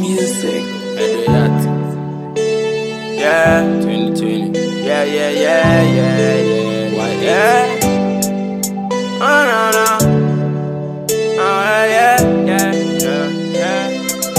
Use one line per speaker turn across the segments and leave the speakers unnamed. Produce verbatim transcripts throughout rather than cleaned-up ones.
music.
Yeah, twenty twenty. Yeah, yeah, yeah, yeah, yeah. Why, yeah. Oh, no, no. Oh, yeah, yeah, yeah, yeah.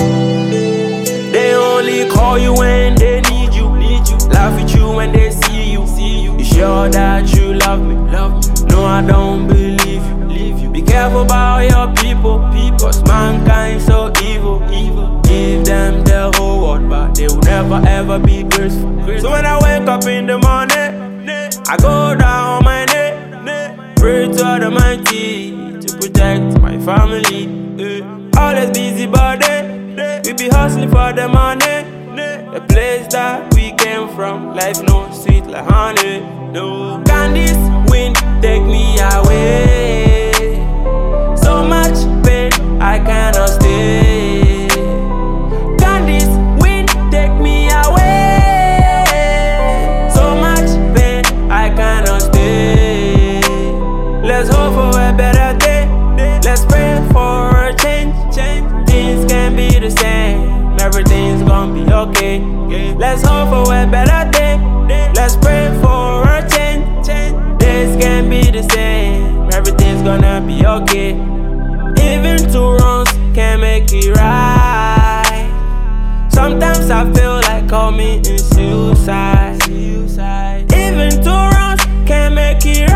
They only call you when they need you, need you. Laugh at you when they see you, see you. You sure that you love me, love me? No, I don't believe you, believe you. Be careful about your people, people. Cause mankind so evil, evil. Give them the whole world, but they will never ever be graceful. So when I wake up in the morning, I go down on my knee, pray to the Almighty to protect my family. Always busy body, we be hustling for the money. The place that we came from, life no sweet like honey. No, can this wind take me away? So much pain, I cannot stay. Can this wind take me away? So much pain, I cannot stay. Let's hope for a better day. Let's pray for a change. Things can be the same. Everything's gonna be okay. Let's hope for a better day. Let's pray for a change. This can be the same. Everything's gonna be okay. Even two wrongs can make it right. Sometimes I feel like committing suicide. Even two wrongs can make it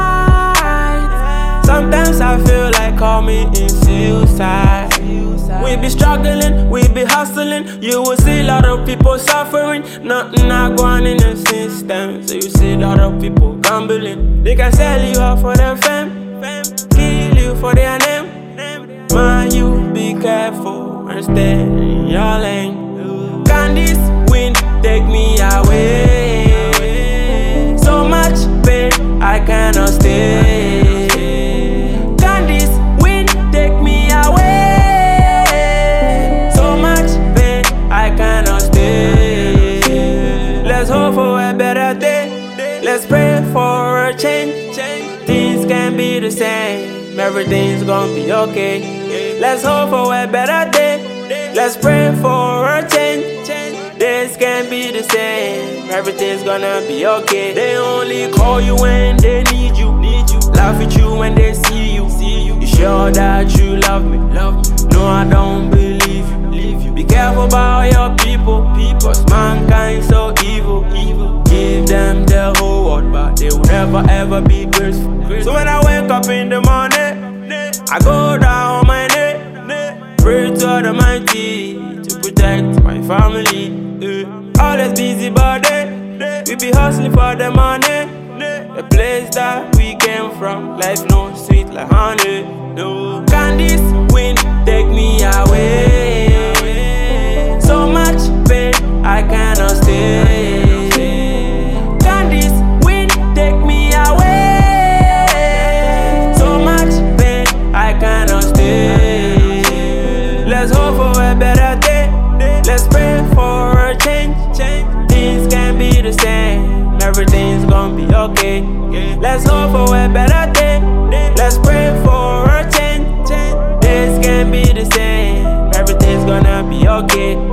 right. Sometimes I feel like committing suicide. We be struggling, we be hustling. You will see a lot of people suffering. Nothing not going in the system. So you see a lot of people gambling. They can sell you out for their fame, kill you for their name. Man, you be careful and stay in your lane. Can this wind take me away? So much pain, I cannot stay. Can this wind take me away? So much pain, I cannot stay. Let's hope for a better day. Let's pray for a change. Things can be the same. Everything's gonna be okay. Let's hope for a better day. Let's pray for a change. This can be the same. Everything's gonna be okay. They only call you when they need you, need you. Laugh at you when they see you, see you. You sure that you love me, love me? No, I don't believe you, believe you. Be careful about your people, people. Cause mankind so evil, evil. Give them the whole world, but they will never ever be graceful. So when I wake up in the morning, I go down on my knee, pray to the Almighty to protect my family. Always busy body, we be hustling for the money. The place that we came from, life no sweet like honey. No, can this wind take me away? So much pain, I cannot stay. Can this wind take me away? So much pain, I cannot stay. Let's hope for a better day. Let's pray for a change. Things can be the same. Everything's gonna be okay. Let's hope for a better day. Let's pray for a change. This can be the same. Everything's gonna be okay.